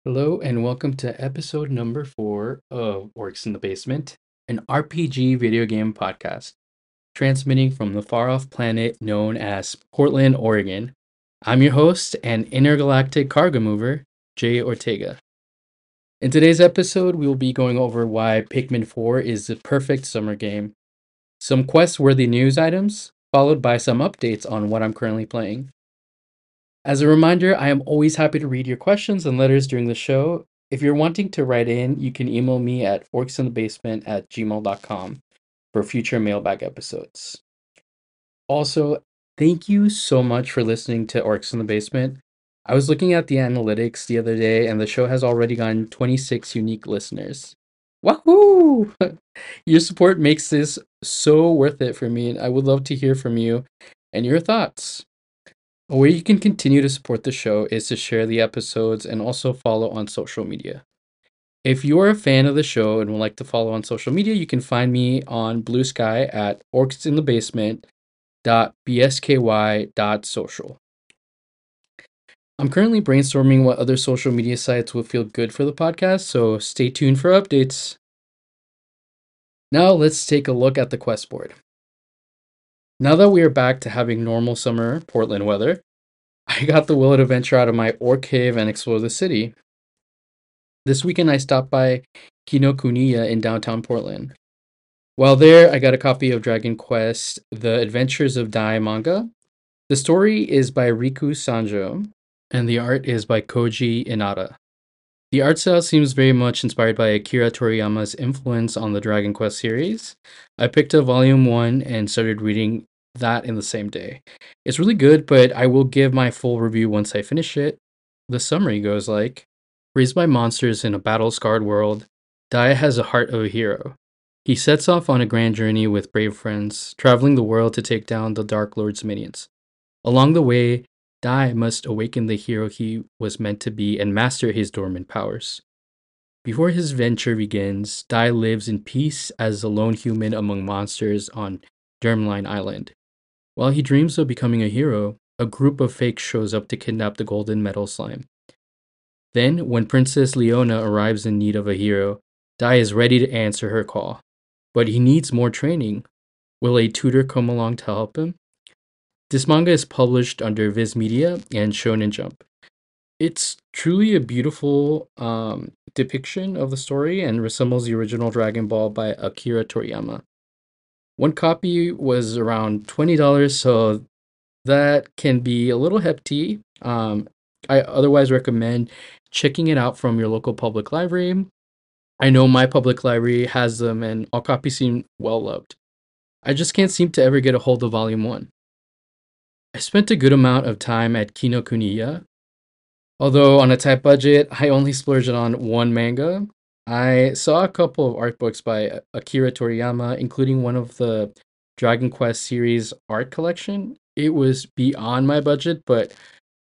Hello and welcome to episode number 4 of Orcs in the Basement, an RPG video game podcast, transmitting from the far off planet known as Portland, Oregon. I'm your host and intergalactic cargo mover, Jay Ortega. In today's episode, we will be going over why Pikmin 4 is the perfect summer game, some quest worthy news items, followed by some updates on what I'm currently playing. As a reminder, I am always happy to read your questions and letters during the show. If you're wanting to write in, you can email me at orcsinthebasement@gmail.com for future mailbag episodes. Also, thank you so much for listening to Orcs in the Basement. I was looking at the analytics the other day, and the show has already gotten 26 unique listeners. Wahoo! Your support makes this so worth it for me, and I would love to hear from you and your thoughts. A way you can continue to support the show is to share the episodes and also follow on social media. If you are a fan of the show and would like to follow on social media, you can find me on Blue Sky at orcsinthebasement.bsky.social. I'm currently brainstorming what other social media sites will feel good for the podcast, so stay tuned for updates. Now let's take a look at the quest board. Now that we are back to having normal summer Portland weather, I got the will to venture out of my orc cave and explore the city. This weekend, I stopped by Kinokuniya in downtown Portland. While there, I got a copy of Dragon Quest: The Adventures of Dai manga. The story is by Riku Sanjo, and the art is by Koji Inada. The art style seems very much inspired by Akira Toriyama's influence on the Dragon Quest series. I picked up Volume 1 and started reading that in the same day. It's really good, but I will give my full review once I finish it. The summary goes like: raised by monsters in a battle scarred world, Dai has a heart of a hero. He sets off on a grand journey with brave friends, traveling the world to take down the Dark Lord's minions. Along the way, Dai must awaken the hero he was meant to be and master his dormant powers. Before his venture begins, Dai lives in peace as a lone human among monsters on Germline Island. While he dreams of becoming a hero, a group of fakes shows up to kidnap the golden metal slime. Then, when Princess Leona arrives in need of a hero, Dai is ready to answer her call. But he needs more training. Will a tutor come along to help him? This manga is published under Viz Media and Shonen Jump. It's truly a beautiful depiction of the story and resembles the original Dragon Ball by Akira Toriyama. One copy was around $20, so that can be a little hefty. I otherwise recommend checking it out from your local public library. I know my public library has them, and all copies seem well loved. I just can't seem to ever get a hold of Volume 1. I spent a good amount of time at Kinokuniya. Although on a tight budget, I only splurged on one manga. I saw a couple of art books by Akira Toriyama, including one of the Dragon Quest series art collection. It was beyond my budget, but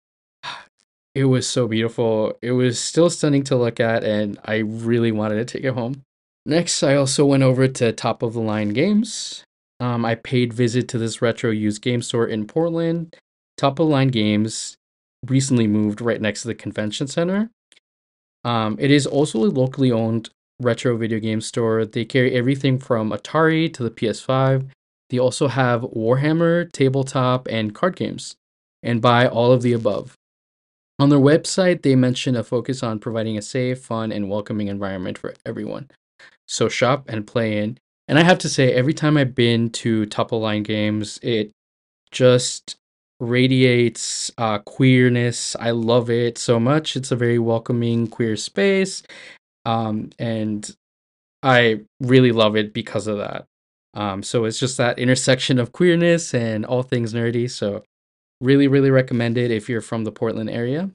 it was so beautiful. It was still stunning to look at, and I really wanted to take it home. Next, I also went over to Top of the Line Games. I paid visit to this retro used game store in Portland. Top of the Line Games recently moved right next to the convention center. It is also a locally owned retro video game store. They carry everything from Atari to the PS5. They also have Warhammer, tabletop, and card games, and buy all of the above. On their website, they mention a focus on providing a safe, fun, and welcoming environment for everyone. So shop and play in. And I have to say, every time I've been to Top of Line Games, it just radiates queerness. I love it so much. It's a very welcoming queer space. And I really love it because of that. So it's just that intersection of queerness and all things nerdy. So really, really recommend it if you're from the Portland area.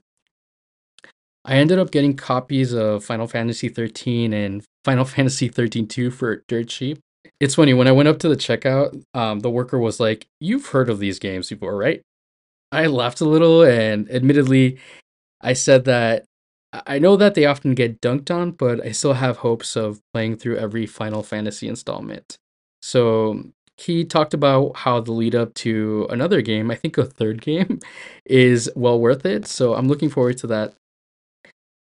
I ended up getting copies of Final Fantasy 13 and Final Fantasy 13 2 for dirt cheap. It's funny, when I went up to the checkout, the worker was like, "You've heard of these games before, right?" I laughed a little, and admittedly, I said that I know that they often get dunked on, but I still have hopes of playing through every Final Fantasy installment. So he talked about how the lead up to another game, I think a third game, is well worth it. So I'm looking forward to that.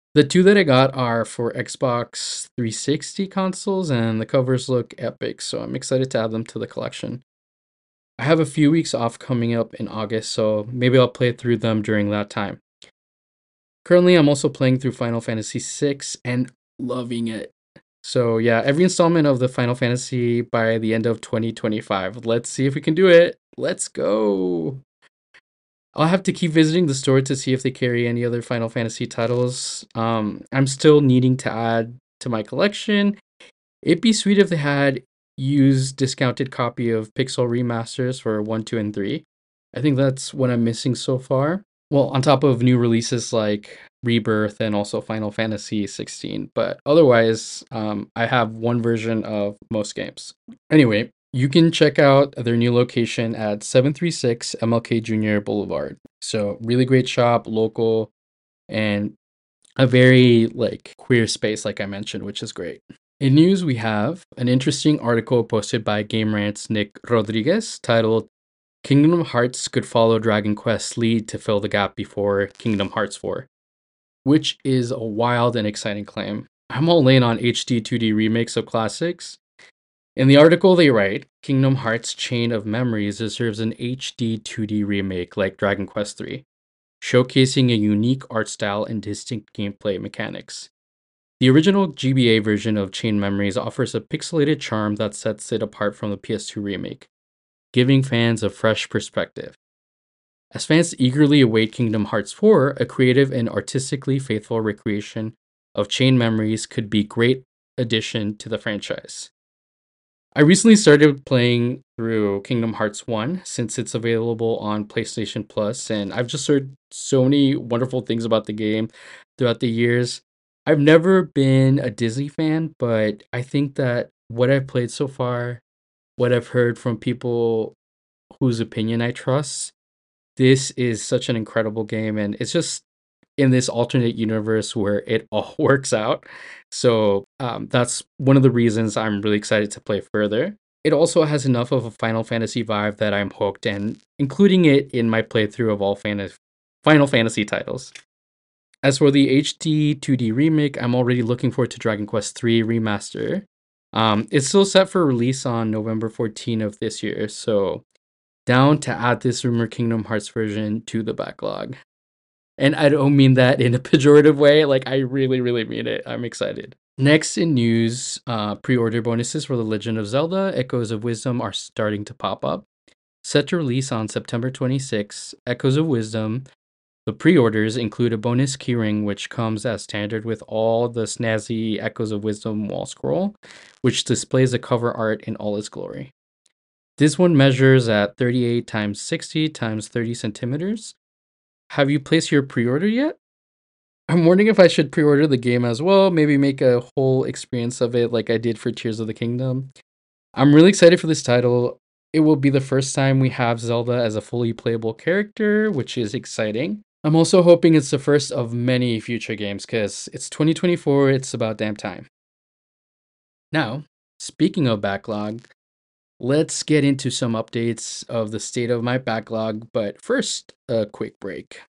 The two that I got are for Xbox 360 consoles, and the covers look epic, so I'm excited to add them to the collection. I have a few weeks off coming up in August, so maybe I'll play through them during that time. Currently, I'm also playing through Final Fantasy VI and loving it. So, yeah, every installment of the Final Fantasy by the end of 2025. Let's see if we can do it. Let's go. I'll have to keep visiting the store to see if they carry any other Final Fantasy titles. I'm still needing to add to my collection. It'd be sweet if they had used discounted copy of Pixel remasters for 1, 2, and 3. I think that's what I'm missing so far. Well, on top of new releases like Rebirth and also Final Fantasy 16, but otherwise, I have one version of most games. Anyway, you can check out their new location at 736 MLK Jr. Boulevard. So, really great shop, local, and a very like queer space, like I mentioned, which is great. In news, we have an interesting article posted by Game Rant's Nick Rodriguez titled Kingdom Hearts could follow Dragon Quest's lead to fill the gap before Kingdom Hearts 4, which is a wild and exciting claim. I'm all in on HD 2D remakes of classics. In the article, they write Kingdom Hearts Chain of Memories deserves an HD 2D remake like Dragon Quest 3, showcasing a unique art style and distinct gameplay mechanics. The original GBA version of Chain Memories offers a pixelated charm that sets it apart from the PS2 remake, giving fans a fresh perspective. As fans eagerly await Kingdom Hearts 4, a creative and artistically faithful recreation of Chain Memories could be a great addition to the franchise. I recently started playing through Kingdom Hearts 1 since it's available on PlayStation Plus, and I've just heard so many wonderful things about the game throughout the years. I've never been a Disney fan, but I think that what I've played so far, what I've heard from people whose opinion I trust, this is such an incredible game, and it's just in this alternate universe where it all works out. So that's one of the reasons I'm really excited to play further. It also has enough of a Final Fantasy vibe that I'm hooked, and including it in my playthrough of all Final Fantasy titles. As for the HD 2D remake, I'm already looking forward to Dragon Quest 3 Remaster. It's still set for release on November 14 of this year, so down to add this rumored Kingdom Hearts version to the backlog. And I don't mean that in a pejorative way, like I really, really mean it. I'm excited. Next in news, pre-order bonuses for The Legend of Zelda Echoes of Wisdom are starting to pop up. Set to release on September 26, Echoes of Wisdom. The pre-orders include a bonus keyring, which comes as standard with all the snazzy Echoes of Wisdom wall scroll, which displays the cover art in all its glory. This one measures at 38 times 60 times 30 centimeters. Have you placed your pre-order yet? I'm wondering if I should pre-order the game as well, maybe make a whole experience of it like I did for Tears of the Kingdom. I'm really excited for this title. It will be the first time we have Zelda as a fully playable character, which is exciting. I'm also hoping it's the first of many future games because it's 2024, it's about damn time. Now, speaking of backlog, let's get into some updates of the state of my backlog, but first, a quick break.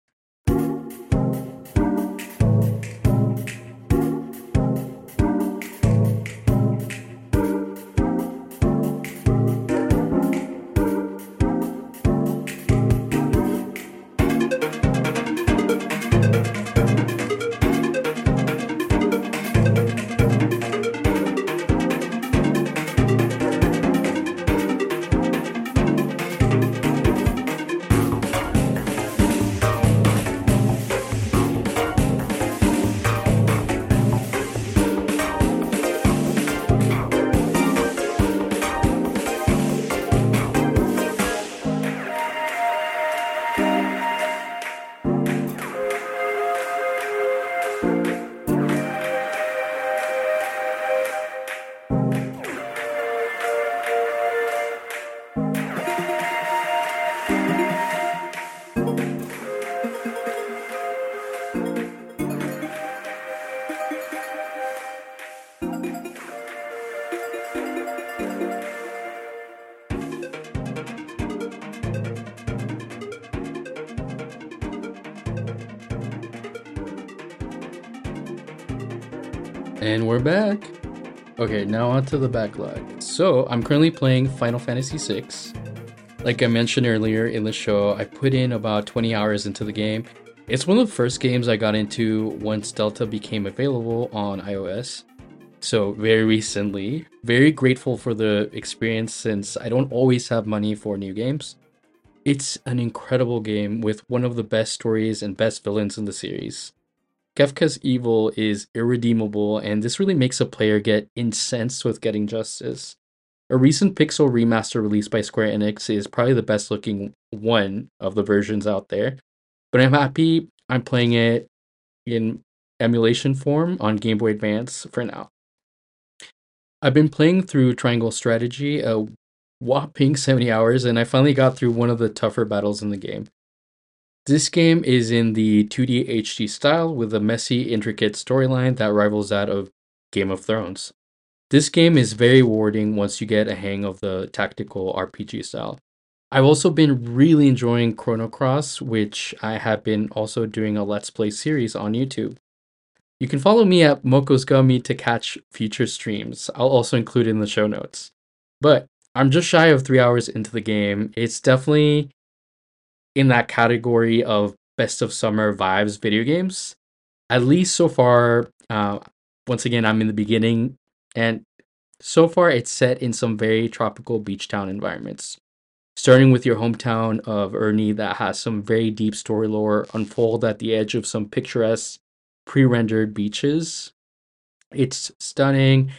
And we're back. Okay, now on to the backlog. So, I'm currently playing Final Fantasy VI. Like I mentioned earlier in the show, I put in about 20 hours into the game. It's one of the first games I got into once Delta became available on iOS. So, very recently. Very grateful for the experience since I don't always have money for new games. It's an incredible game with one of the best stories and best villains in the series. Kefka's evil is irredeemable, and this really makes a player get incensed with getting justice. A recent Pixel remaster released by Square Enix is probably the best looking one of the versions out there, but I'm happy I'm playing it in emulation form on Game Boy Advance for now. I've been playing through Triangle Strategy a whopping 70 hours, and I finally got through one of the tougher battles in the game. This game is in the 2D HD style with a messy, intricate storyline that rivals that of Game of Thrones. This game is very rewarding once you get a hang of the tactical RPG style. I've also been really enjoying Chrono Cross, which I have been also doing a Let's Play series on YouTube. You can follow me at Moko's Gummy to catch future streams. I'll also include it in the show notes. But I'm just shy of 3 hours into the game. It's definitely in that category of best of summer vibes video games. At least so far, once again, I'm in the beginning, and so far it's set in some very tropical beach town environments. Starting with your hometown of Ernie, that has some very deep story lore unfold at the edge of some picturesque pre-rendered beaches. It's stunning.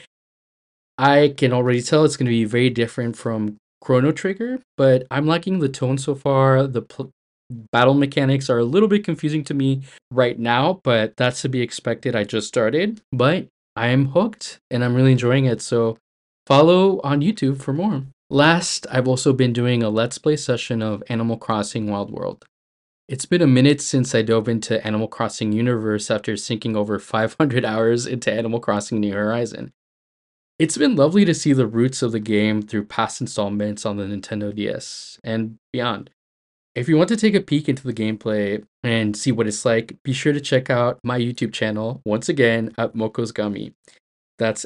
I can already tell it's going to be very different from Chrono Trigger, but I'm liking the tone so far. The battle mechanics are a little bit confusing to me right now, but that's to be expected. I just started, but I am hooked and I'm really enjoying it. So follow on YouTube for more. Last, I've also been doing a Let's Play session of Animal Crossing Wild World. It's been a minute since I dove into Animal Crossing Universe after sinking over 500 hours into Animal Crossing New Horizon. It's been lovely to see the roots of the game through past installments on the Nintendo DS and beyond. If you want to take a peek into the gameplay and see what it's like, be sure to check out my YouTube channel once again at Moko's Gummy. That's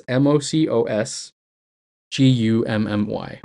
MOCOSGUMMY.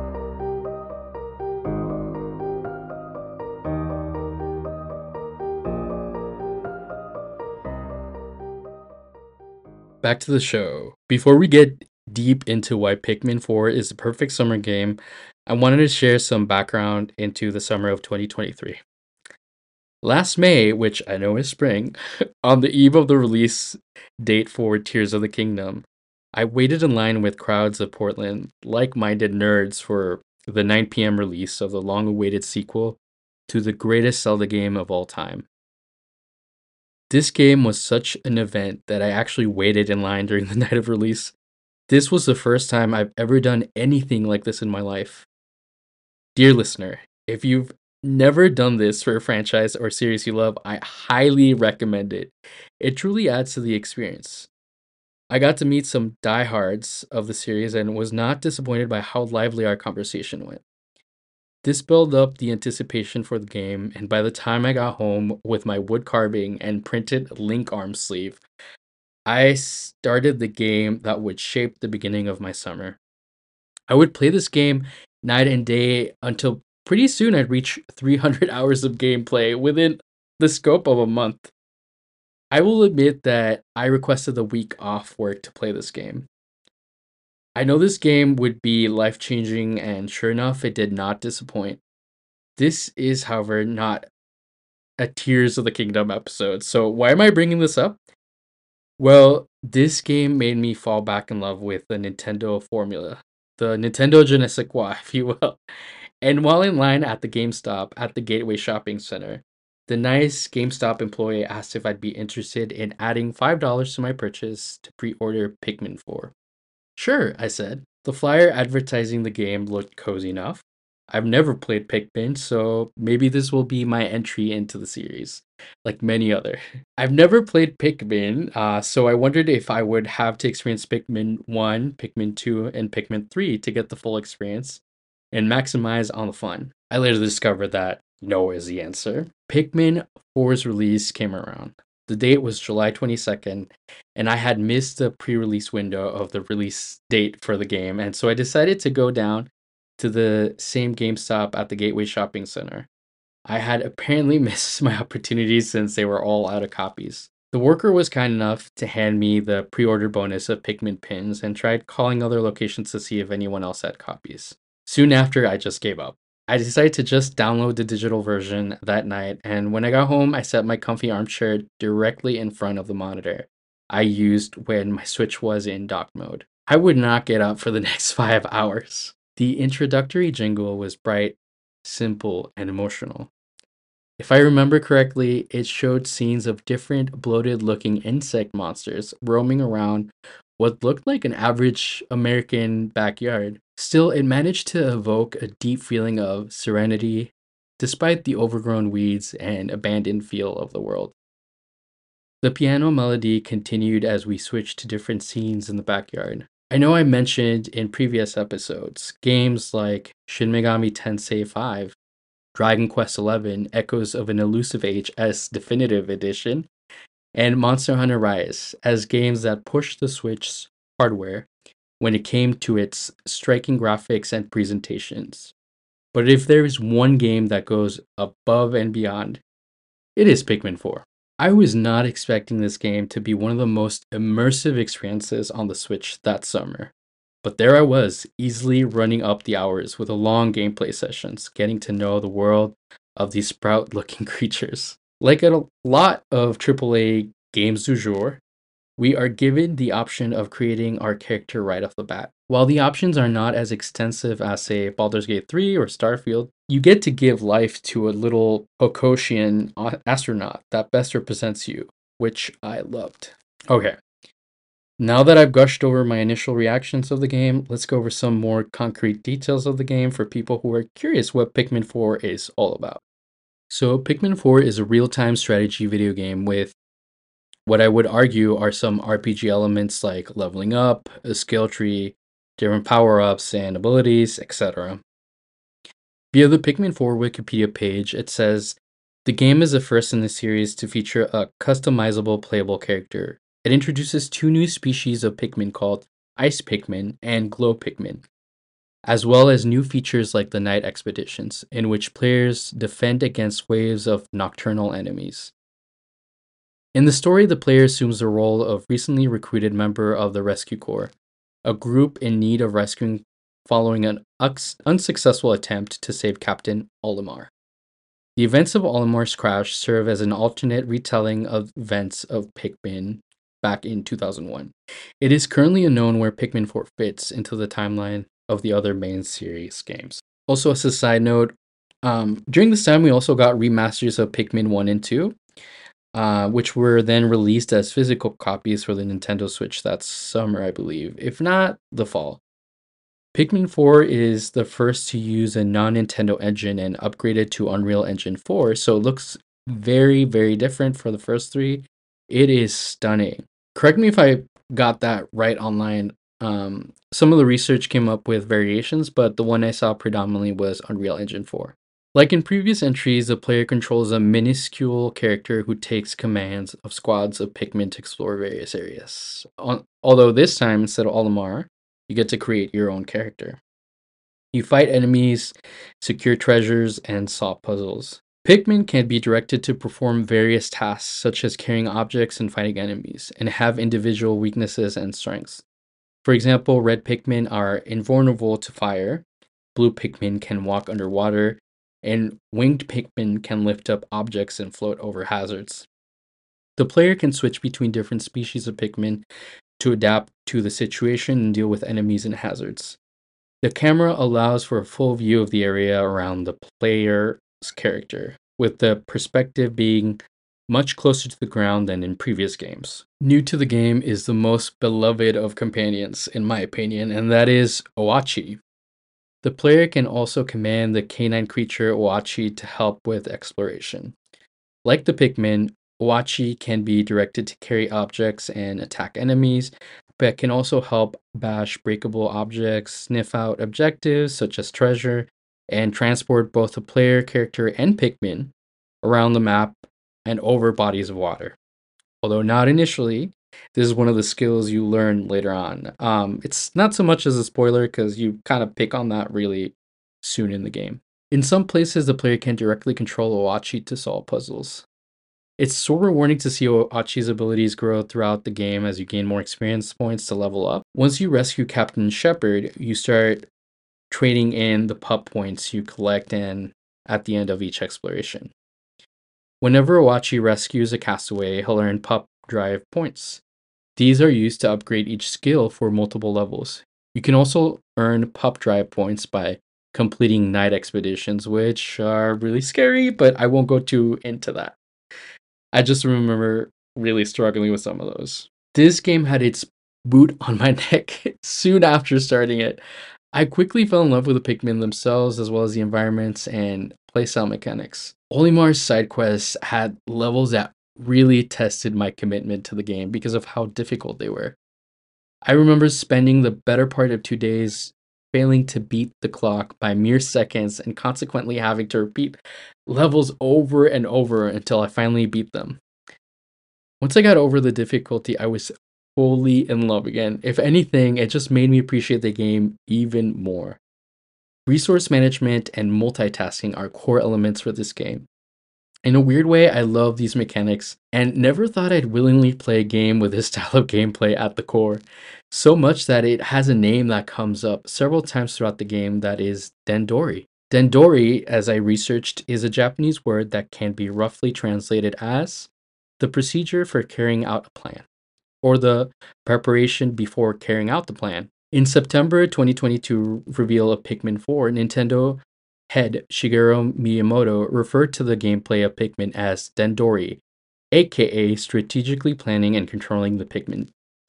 Back to the show. Before we get deep into why Pikmin 4 is the perfect summer game, I wanted to share some background into the summer of 2023. Last May, which I know is spring, on the eve of the release date for Tears of the Kingdom, I waited in line with crowds of Portland like minded nerds for the 9 p.m. release of the long awaited sequel to the greatest Zelda game of all time. This game was such an event that I actually waited in line during the night of release. This was the first time I've ever done anything like this in my life. Dear listener, if you've never done this for a franchise or series you love, I highly recommend it. It truly adds to the experience. I got to meet some diehards of the series and was not disappointed by how lively our conversation went. This built up the anticipation for the game, and by the time I got home with my wood carving and printed link arm sleeve, I started the game that would shape the beginning of my summer. I would play this game night and day until pretty soon I'd reach 300 hours of gameplay within the scope of a month. I will admit that I requested a week off work to play this game. I know this game would be life changing, and sure enough, it did not disappoint. This is, however, not a Tears of the Kingdom episode, so why am I bringing this up? Well, this game made me fall back in love with the Nintendo formula, the Nintendo je ne sais quoi, if you will. And while in line at the GameStop at the Gateway Shopping Center, the nice GameStop employee asked if I'd be interested in adding $5 to my purchase to pre order Pikmin 4. Sure, I said. The flyer advertising the game looked cozy enough. I've never played Pikmin, so maybe this will be my entry into the series, like many other. I've never played Pikmin, so I wondered if I would have to experience Pikmin 1, Pikmin 2, and Pikmin 3 to get the full experience and maximize on the fun. I later discovered that no is the answer. Pikmin 4's release came around. The date was July 22nd, and I had missed the pre-release window of the release date for the game, and so I decided to go down to the same GameStop at the Gateway Shopping Center. I had apparently missed my opportunity since they were all out of copies. The worker was kind enough to hand me the pre-order bonus of Pikmin pins and tried calling other locations to see if anyone else had copies. Soon after, I just gave up. I decided to just download the digital version that night, and when I got home, I set my comfy armchair directly in front of the monitor I used when my Switch was in dock mode. I would not get up for the next 5 hours. The introductory jingle was bright, simple, and emotional. If I remember correctly, it showed scenes of different bloated looking insect monsters roaming around what looked like an average American backyard. Still, it managed to evoke a deep feeling of serenity despite the overgrown weeds and abandoned feel of the world. The piano melody continued as we switched to different scenes in the backyard. I know I mentioned in previous episodes games like Shin Megami Tensei 5, Dragon Quest XI, Echoes of an Elusive Age as Definitive Edition, and Monster Hunter Rise as games that pushed the Switch's hardware when it came to its striking graphics and presentations. But if there is one game that goes above and beyond, it is Pikmin 4. I was not expecting this game to be one of the most immersive experiences on the Switch that summer. But there I was, easily running up the hours with a long gameplay sessions, getting to know the world of these sprout-looking creatures. Like a lot of AAA games du jour, we are given the option of creating our character right off the bat. While the options are not as extensive as, say, Baldur's Gate 3 or Starfield, you get to give life to a little Okoshian astronaut that best represents you, which I loved. Okay, now that I've gushed over my initial reactions of the game, let's go over some more concrete details of the game for people who are curious what Pikmin 4 is all about. So, Pikmin 4 is a real-time strategy video game with what I would argue are some RPG elements like leveling up, a skill tree, different power-ups and abilities, etc. Via the Pikmin 4 Wikipedia page, it says, the game is the first in the series to feature a customizable playable character. It introduces two new species of Pikmin called Ice Pikmin and Glow Pikmin, as well as new features like the Night Expeditions, in which players defend against waves of nocturnal enemies. In the story, the player assumes the role of recently recruited member of the Rescue Corps, a group in need of rescuing following an unsuccessful attempt to save Captain Olimar. The events of Olimar's crash serve as an alternate retelling of events of Pikmin back in 2001. It is currently unknown where Pikmin 4 fits into the timeline of the other main series games. Also, as a side note, during this time we also got remasters of Pikmin 1 and 2, which were then released as physical copies for the Nintendo Switch that summer, I believe, if not the fall. Pikmin 4 is the first to use a non-Nintendo engine and upgraded to Unreal Engine 4, so it looks very, very different for the first three. It is stunning. Correct me if I got that right online. Some of the research came up with variations, but the one I saw predominantly was Unreal Engine 4. Like in previous entries, the player controls a minuscule character who takes commands of squads of Pikmin to explore various areas. Although this time, instead of Olimar, you get to create your own character. You fight enemies, secure treasures, and solve puzzles. Pikmin can be directed to perform various tasks, such as carrying objects and fighting enemies, and have individual weaknesses and strengths. For example, red Pikmin are invulnerable to fire, blue Pikmin can walk underwater, and winged Pikmin can lift up objects and float over hazards. The player can switch between different species of Pikmin to adapt to the situation and deal with enemies and hazards. The camera allows for a full view of the area around the player's character, with the perspective being much closer to the ground than in previous games. New to the game is the most beloved of companions, in my opinion, and that is Oachi. The player can also command the canine creature Oachi to help with exploration. Like the Pikmin, Oachi can be directed to carry objects and attack enemies, but can also help bash breakable objects, sniff out objectives such as treasure, and transport both the player character and Pikmin around the map and over bodies of water. although not initially. This is one of the skills you learn later on. It's not so much as a spoiler because you kind of pick on that really soon in the game. In some places, the player can directly control Oachi to solve puzzles. It's so rewarding to see Oachi's abilities grow throughout the game as you gain more experience points to level up. Once you rescue Captain Shepard, you start trading in the pup points you collect at the end of each exploration. Whenever Oachi rescues a castaway, he'll earn pup drive points. These are used to upgrade each skill for multiple levels. You can also earn pup drive points by completing night expeditions, which are really scary, but I won't go too into that. I just remember really struggling with some of those. This game had its boot on my neck soon after starting it. I quickly fell in love with the Pikmin themselves, as well as the environments and playstyle mechanics. Olimar's side quests had levels that really tested my commitment to the game because of how difficult they were. I remember spending the better part of 2 days failing to beat the clock by mere seconds and consequently having to repeat levels over and over until I finally beat them. Once I got over the difficulty, I was fully in love again. If anything, it just made me appreciate the game even more. Resource management and multitasking are core elements for this game. In a weird way, I love these mechanics and never thought I'd willingly play a game with this style of gameplay at the core. So much that it has a name that comes up several times throughout the game, that is Dendori. Dendori, as I researched, is a Japanese word that can be roughly translated as the procedure for carrying out a plan, or the preparation before carrying out the plan. In September 2022 reveal of Pikmin 4, Nintendo head Shigeru Miyamoto referred to the gameplay of Pikmin as Dendori, aka strategically planning and controlling the Pikmin.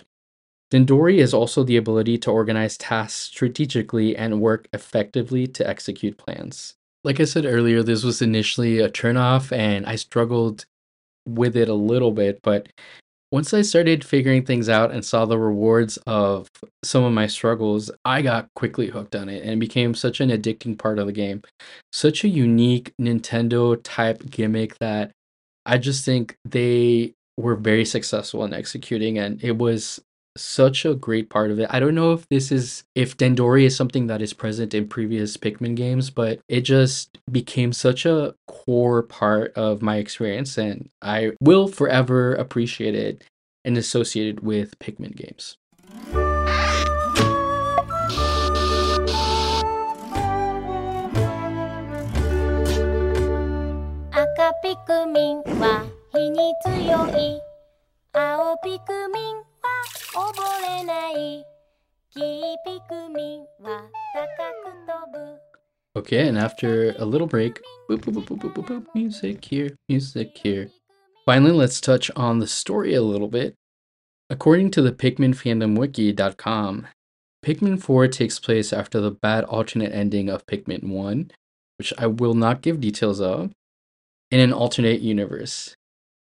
Dendori is also the ability to organize tasks strategically and work effectively to execute plans. Like I said earlier, this was initially a turnoff and I struggled with it a little bit, but once I started figuring things out and saw the rewards of some of my struggles, I got quickly hooked on it and became such an addicting part of the game. Such a unique Nintendo type gimmick that I just think they were very successful in executing, and it was such a great part of it. I don't know if Dendori is something that is present in previous Pikmin games, but it just became such a core part of my experience, and I will forever appreciate it and associate it with Pikmin games. 赤ピクミンは火に強い青ピクミンは溺れない黄ピクミンは高く飛ぶ Okay, and after a little break, boop, boop, boop, boop, boop, boop, boop, music here, music here. Finally, let's touch on the story a little bit. According to the PikminFandomWiki.com, Pikmin 4 takes place after the bad alternate ending of Pikmin 1, which I will not give details of, in an alternate universe.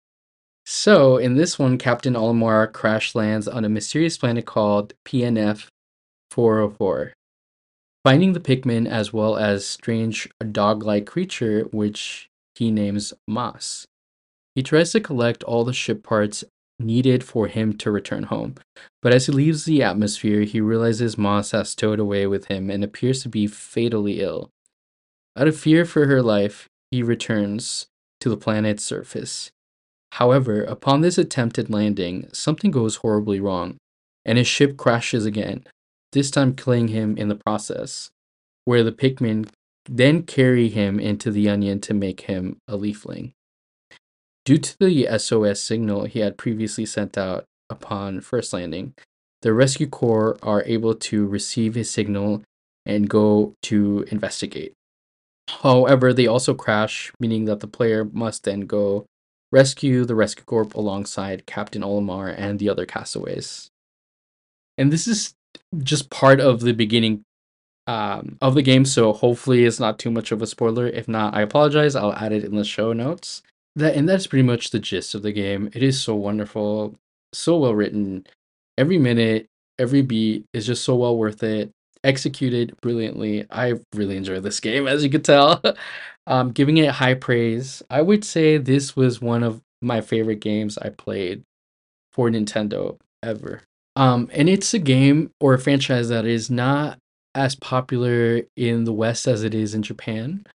So, in this one, Captain Olimar crash lands on a mysterious planet called PNF 404, finding the Pikmin as well as strange dog-like creature which he names Moss. He tries to collect all the ship parts needed for him to return home, but as he leaves the atmosphere, he realizes Moss has stowed away with him and appears to be fatally ill. Out of fear for her life, he returns to the planet's surface. However, upon this attempted landing, something goes horribly wrong, and his ship crashes again, this time killing him in the process, where the Pikmin then carry him into the Onion to make him a leafling. Due to the SOS signal he had previously sent out upon first landing, the Rescue Corps are able to receive his signal and go to investigate. However, they also crash, meaning that the player must then go rescue the Rescue Corps alongside Captain Olimar and the other castaways. And this is just part of the beginning of the game, so hopefully it's not too much of a spoiler. If not, I apologize. I'll add it in the show notes. That's pretty much the gist of the game. It is so wonderful, so well written. Every minute, every beat is just so well worth it. Executed brilliantly. I really enjoy this game, as you could tell. Giving it high praise. I would say this was one of my favorite games I played for Nintendo ever. And it's a game or a franchise that is not as popular in the West as it is in Japan.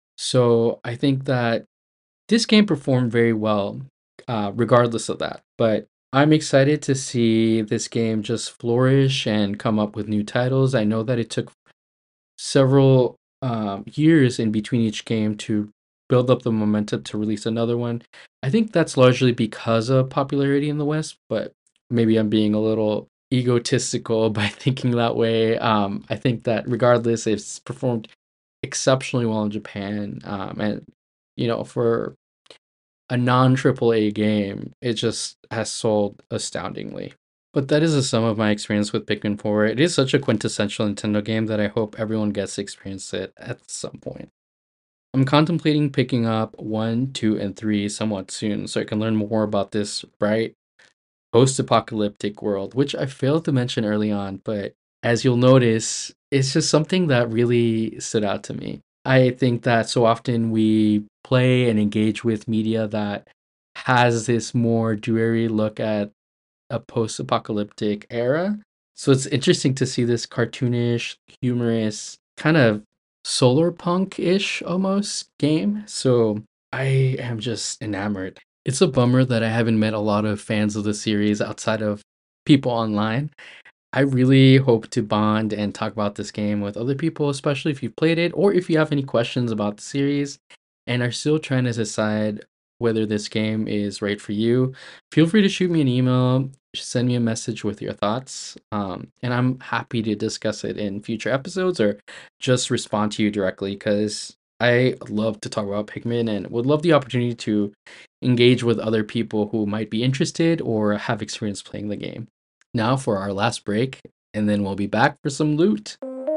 So I think that this game performed very well, regardless of that. But I'm excited to see this game just flourish and come up with new titles. I know that it took several years in between each game to build up the momentum to release another one. I think that's largely because of popularity in the West, but maybe I'm being a little egotistical by thinking that way. I think that regardless, it's performed exceptionally well in Japan, and for a non AAA game, it just has sold astoundingly. But that is a sum of my experience with Pikmin 4. It is such a quintessential Nintendo game that I hope everyone gets to experience it at some point. I'm contemplating picking up 1, 2, and 3 somewhat soon so I can learn more about this bright, post-apocalyptic world, which I failed to mention early on, but as you'll notice, it's just something that really stood out to me. I think that so often we play and engage with media that has this more dreary look at a post-apocalyptic era. So it's interesting to see this cartoonish, humorous, kind of solar punk-ish almost game. So I am just enamored. It's a bummer that I haven't met a lot of fans of the series outside of people online. I really hope to bond and talk about this game with other people, especially if you've played it or if you have any questions about the series and are still trying to decide whether this game is right for you. Feel free to shoot me an email, send me a message with your thoughts, and I'm happy to discuss it in future episodes or just respond to you directly because I love to talk about Pikmin and would love the opportunity to engage with other people who might be interested or have experience playing the game. Now for our last break, and then we'll be back for some loot.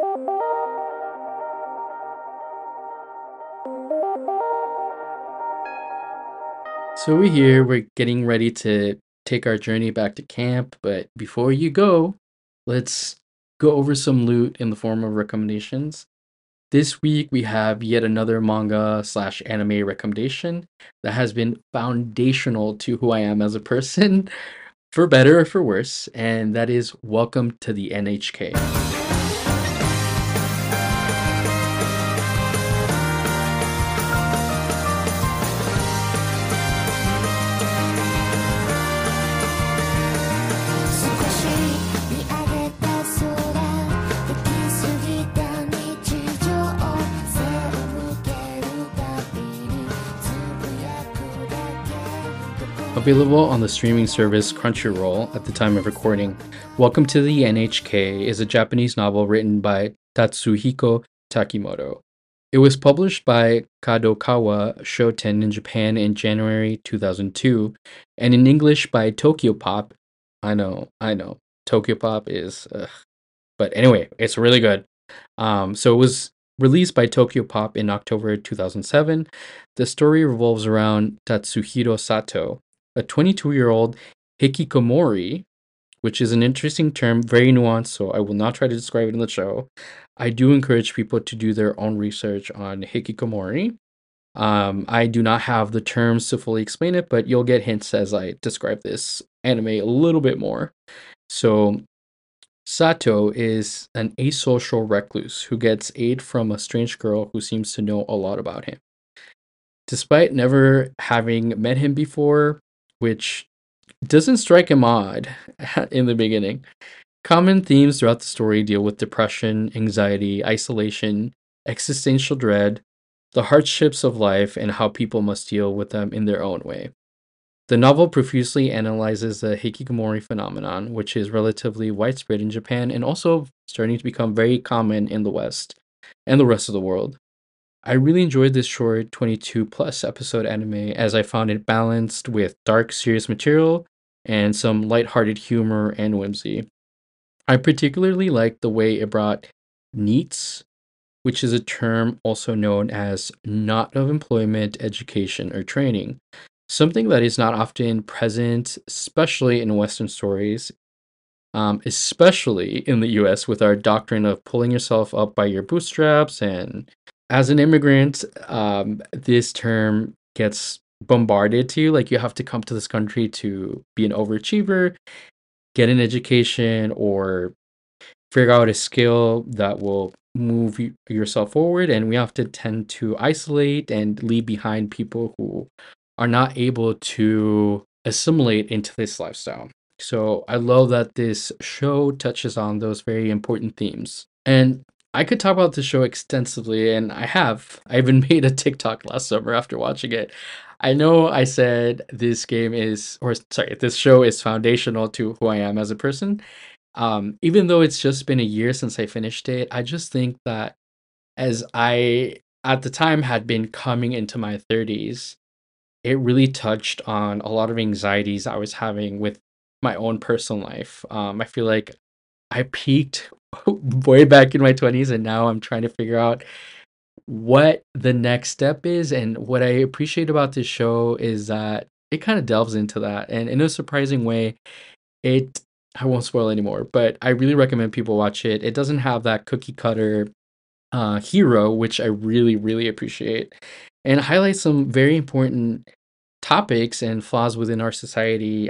So we're getting ready to take our journey back to camp, but before you go, let's go over some loot in the form of recommendations. This week we have yet another manga slash anime recommendation that has been foundational to who I am as a person, for better or for worse, and that is Welcome to the NHK. Available on the streaming service Crunchyroll at the time of recording, Welcome to the NHK is a Japanese novel written by Tatsuhiko Takimoto. It was published by Kadokawa Shoten in Japan in January 2002, and in English by Tokyopop. I know. Tokyopop is... but anyway, it's really good. So it was released by Tokyopop in October 2007. The story revolves around Tatsuhiro Sato, a 22-year-old hikikomori, which is an interesting term, very nuanced, so I will not try to describe it in the show. I do encourage people to do their own research on hikikomori. I do not have the terms to fully explain it, but you'll get hints as I describe this anime a little bit more. So, Sato is an asocial recluse who gets aid from a strange girl who seems to know a lot about him. Despite never having met him before, which doesn't strike him odd in the beginning, common themes throughout the story deal with depression, anxiety, isolation, existential dread, the hardships of life, and how people must deal with them in their own way. The novel profusely analyzes the hikikomori phenomenon, which is relatively widespread in Japan and also starting to become very common in the West and the rest of the world. I really enjoyed this short 22 plus episode anime as I found it balanced with dark, serious material and some lighthearted humor and whimsy. I particularly liked the way it brought NEETs, which is a term also known as not of employment, education, or training, something that is not often present, especially in Western stories, especially in the US with our doctrine of pulling yourself up by your bootstraps. And as an immigrant, this term gets bombarded to you. Like, you have to come to this country to be an overachiever, get an education, or figure out a skill that will move yourself forward. And we often tend to isolate and leave behind people who are not able to assimilate into this lifestyle. So I love that this show touches on those very important themes. And I could talk about the show extensively, and I have. I even made a TikTok last summer after watching it. I know I said this game is, or sorry, this show is foundational to who I am as a person. Even though it's just been a year since I finished it, I just think that as I at the time had been coming into my 30s, it really touched on a lot of anxieties I was having with my own personal life. I feel like I peaked way back in my 20s, and now I'm trying to figure out what the next step is. And what I appreciate about this show is that it kind of delves into that. And in a surprising way, it I won't spoil anymore, but I really recommend people watch it. It doesn't have that cookie cutter hero, which I really, really appreciate, and it highlights some very important topics and flaws within our society.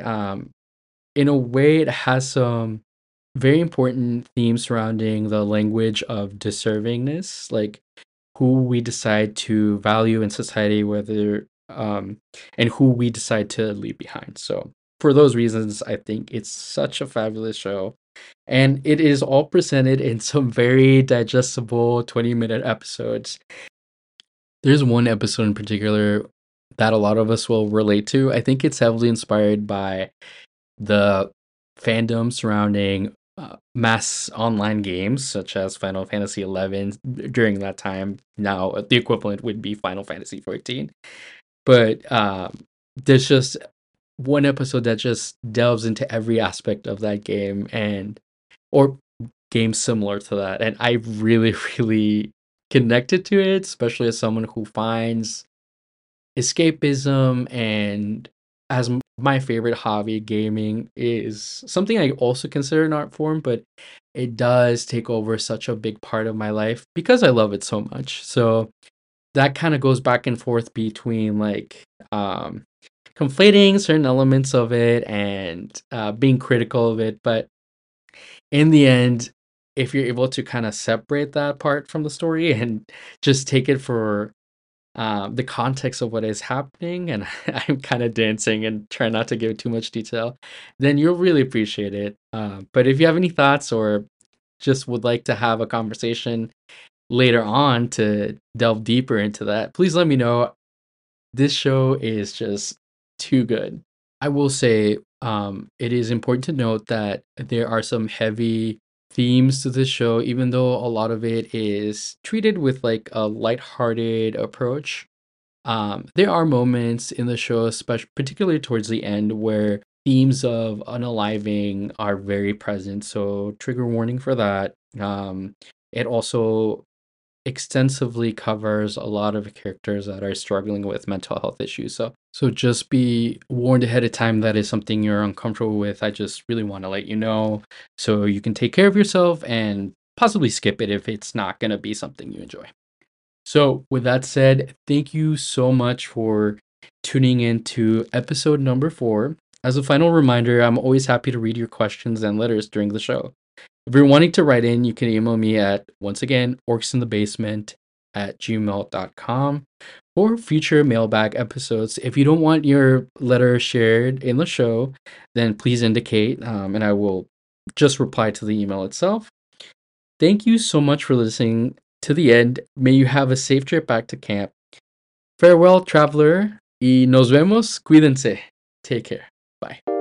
In a way, it has some very important themes surrounding the language of deservingness, like who we decide to value in society, whether and who we decide to leave behind. So for those reasons, I think it's such a fabulous show. And it is all presented in some very digestible 20-minute episodes. There's one episode in particular that a lot of us will relate to. I think it's heavily inspired by the fandom surrounding mass online games such as Final Fantasy 11 during that time. Now the equivalent would be Final Fantasy 14. But there's just one episode that just delves into every aspect of that game, and or games similar to that, and I really really connected to it, especially as someone who finds escapism. And as my favorite hobby, gaming is something I also consider an art form, but it does take over such a big part of my life because I love it so much. So that kind of goes back and forth between like conflating certain elements of it and being critical of it. But in the end, if you're able to kind of separate that part from the story and just take it for the context of what is happening, and I'm kind of dancing and try not to give too much detail, then you'll really appreciate it. But if you have any thoughts or just would like to have a conversation later on to delve deeper into that, please let me know. This show is just too good. I will say it is important to note that there are some heavy themes to this show, even though a lot of it is treated with like a lighthearted approach. There are moments in the show, especially particularly towards the end, where themes of unaliving are very present. So trigger warning for that. It also extensively covers a lot of characters that are struggling with mental health issues. So just be warned ahead of time that is something you're uncomfortable with. I just really want to let you know so you can take care of yourself and possibly skip it if it's not going to be something you enjoy. So with that said, thank you so much for tuning in to episode number 4. As a final reminder, I'm always happy to read your questions and letters during the show. If you're wanting to write in, you can email me at, once again, orcsinthebasement@gmail.com for future mailbag episodes. If you don't want your letter shared in the show, then please indicate, and I will just reply to the email itself. Thank you so much for listening to the end. May you have a safe trip back to camp. Farewell, traveler, y nos vemos. Cuídense. Take care. Bye.